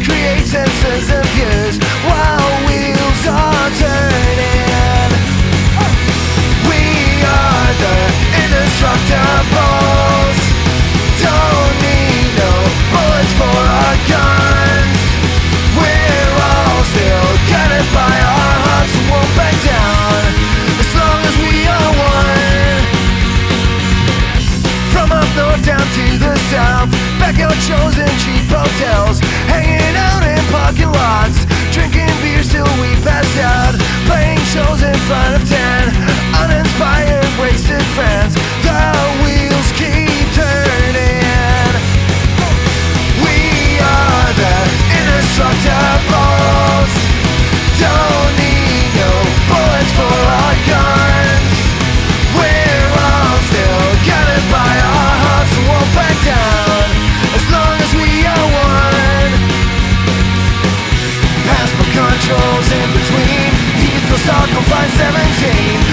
create senses and views while wheels are turning. We are the indestructibles. Don't need no bullets for our guns. We're all still guided by our hearts and won't back down as long as we are one. From up north down to the south, backyard shows and cheap hotels, hanging out in parking lots, drinking beer till we pass out, playing shows in front of 10 uninspired, wasted friends. The wheels keep turning. We are the indestructibles. Don't need no bullets for our guns. We're all still guided by our hearts and won't back down as long as we are one. Passport controls in between, Heathrow, Stockholm, Flight 17.